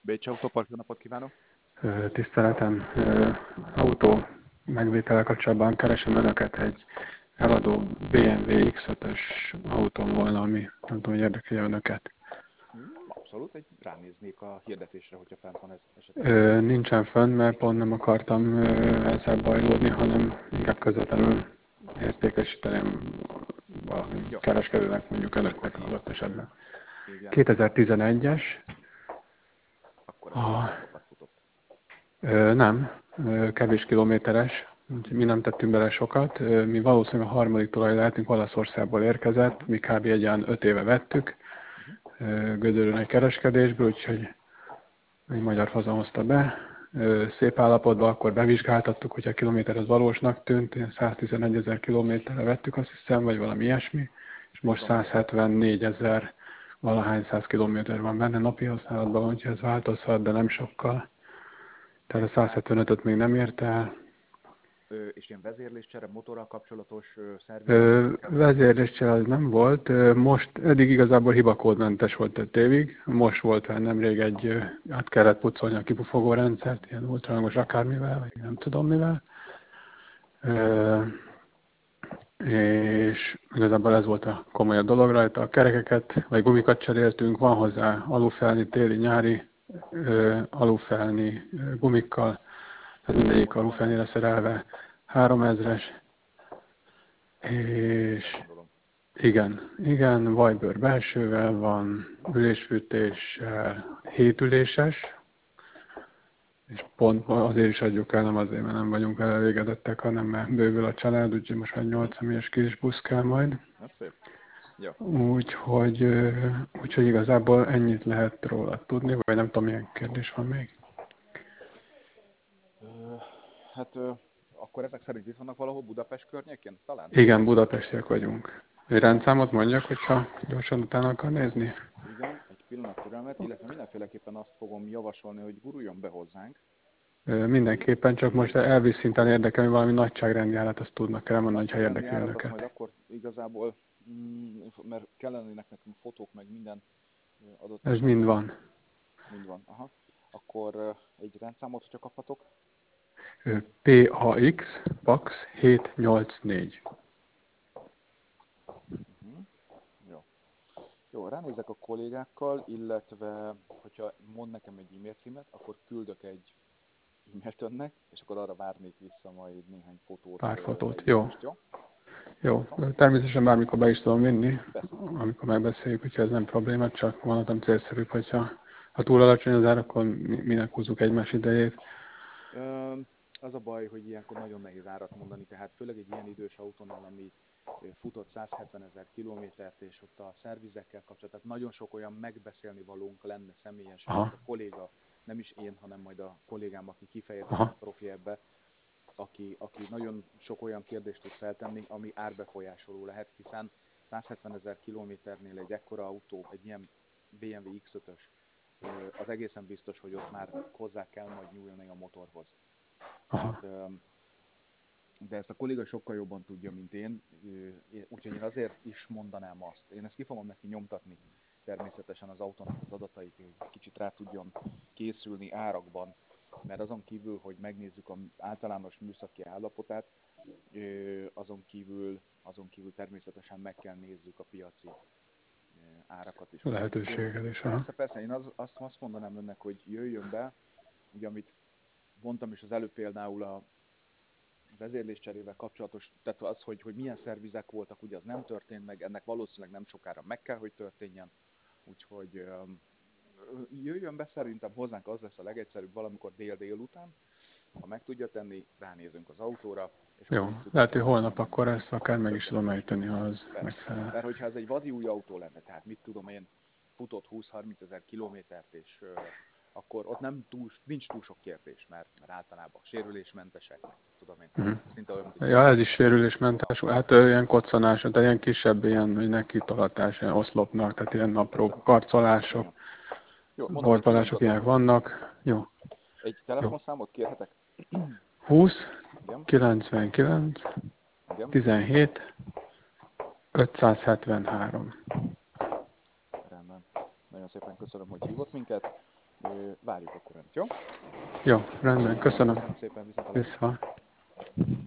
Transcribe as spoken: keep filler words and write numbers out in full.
Bécs Autopark, jó napot kívánok! Tiszteletem, autó megvétele kapcsolatban keresem önöket, egy eladó bé em vé iksz ötös autón volna, ami nem tudom, hogy érdekelje önöket. Abszolút, egy ránéznék a hirdetésre, hogyha fent van ez esetleg. Nincsen fönn, mert pont nem akartam ezzel bajlódni, hanem inkább közvetlenül értékesíteném valami Jó. kereskedőnek, mondjuk önöknek Mikor adott esetben. Igen. kétezer-tizenegyes. Akkor ez A, nagyon sokat futott. Ö, nem, ö, kevés kilométeres, mi nem tettünk bele sokat. Ö, mi valószínűleg a harmadik tulaj lehetünk, Olaszországból érkezett, Uh-huh. mi kb. Egy olyan öt éve vettük, Uh-huh. Gödöllőn egy kereskedésből, úgyhogy egy magyar hozta be. Ö, szép állapotban, akkor bevizsgáltattuk, hogy a kilométer az valósnak tűnt, száztizenegy ezer kilométerre vettük, azt hiszem, vagy valami ilyesmi, és most százhetvennégy ezer valahány száz kilométer van benne, napi használatban, úgyhogy ez változhat, de nem sokkal. Tehát a százhetvenötöt még nem érte el. Ö, és ilyen vezérléscsere, motorral kapcsolatos szervizek? Vezérléscsere az nem volt. Ö, most eddig igazából hibakódmentes volt öt évig. Most volt fel nemrég egy, ö, át kellett pucolni a kipufogó rendszert, ilyen ultrahangos akármivel, vagy nem tudom mivel. Ö, és igazából ez volt a komolyabb dolog rajta. A kerekeket, vagy gumikat cseréltünk, van hozzá alufelni, téli, nyári ö, alufelni ö, gumikkal, tehát mindegyik alufelnire szerelve, háromezres, és igen, igen, vajbőr belsővel van, ülésfűtéssel, hétüléses, és pont azért is adjuk el, nem azért, mert nem vagyunk vele elégedettek, hanem mert bővül a család, úgyhogy most már nyolc személyes kis busz kell majd. Ez szép. Jó. Úgyhogy, úgyhogy igazából ennyit lehet róla tudni, vagy nem tudom, milyen kérdés van még. Ö, hát ö, akkor ezek szerint itt vannak valahol Budapest környékén? Talán? Igen, budapestiek vagyunk. Egy rendszámot mondjak, hogyha gyorsan utána akar nézni? Igen, egy pillanat türelmet, illetve mindenféleképpen azt fogom javasolni, hogy guruljon be hozzánk. Mindenképpen, csak most elvis szinten érdekel, hogy valami nagyságrendjárat azt tudnak elmondani, ha Nagyságrendi érdekli árat, azt majd önöket. akkor igazából, mm, mert kellenének nekünk fotók, meg minden ö, adott Ez mind esetben. van. Mind van, aha. Akkor ö, egy rendszámot, hogyha kaphatok. pé á iksz, PAX hétszáznyolcvannégy. Uh-huh. Jó. Jó, ránézek a kollégákkal, illetve hogyha mond nekem egy e-mail címet, akkor küldök egy e-mailt önnek, és akkor arra várnék vissza majd néhány fotót, Pár fotót. Jó. leírást, jó? Jó. Természetesen bármikor be is tudom vinni, Persze. amikor megbeszéljük, úgyhogy ez nem probléma, csak mondhatom célszerűbb, hogyha ha túl alacsony az ár, akkor minek húzzuk egymás idejét. Ö, az a baj, hogy ilyenkor nagyon nehéz árat mondani, tehát főleg egy ilyen idős autónál, ami futott százhetven ezer kilométert, és ott a szervizekkel kapcsolatban, tehát nagyon sok olyan megbeszélni valónk lenne személyesen, Aha. amit a kolléga, nem is én, hanem majd a kollégám, aki kifejezetten Aha. profi ebbe, aki, aki nagyon sok olyan kérdést tud feltenni, ami árbefolyásoló lehet, hiszen százhetven ezer kilométernél egy ekkora autó, egy ilyen bé em vé iksz ötös, az egészen biztos, hogy ott már hozzá kell majd nyúlni a motorhoz. Tehát, de ezt a kolléga sokkal jobban tudja, mint én, úgyhogy én azért is mondanám azt. Én ezt ki fogom neki nyomtatni természetesen az autónak az adatait, hogy kicsit rá tudjon készülni árakban, mert azon kívül, hogy megnézzük az általános műszaki állapotát, azon kívül, azon kívül természetesen meg kell nézzük a piaci árakat is. Lehetőséget is. Persze, persze, én az, azt, azt mondanám önnek, hogy jöjjön be, ugye amit mondtam is az előbb például a vezérléscserével kapcsolatos, tehát az, hogy, hogy milyen szervizek voltak, ugye az nem történt meg, ennek valószínűleg nem sokára meg kell, hogy történjen, úgyhogy jöjjön be, szerintem hozzánk az lesz a legegyszerűbb valamikor dél-dél után, ha meg tudja tenni, ránézünk az autóra. És jó, lehet, hogy holnap akkor ezt akár meg is tudom ejteni, ha az megfelel. Mert hogyha ez egy vadi új autó lenne, tehát mit tudom én, futott húsz-harminc ezer kilométert, és uh, akkor ott nem túl, nincs túl sok kérdés, mert, mert általában sérülésmentesek, meg tudom én, Uh-huh. szinte olyan, Ja, ez is sérülésmentes, hát ilyen koccanás, de ilyen kisebb, ilyen nekitolatás, ilyen oszlopnak, tehát ilyen apró karcolások, horpalások ilyenek vannak. Jó. Egy telefonszámot kérhetek? húsz, Igen. kilencvenkilenc, Igen. tizenhét, ötszázhetvenhárom. Rendben. Nagyon szépen köszönöm, hogy hívott minket. Várjuk akkor önt, jó? Jó, rendben, köszönöm. Köszönöm szépen, viszont Vissza.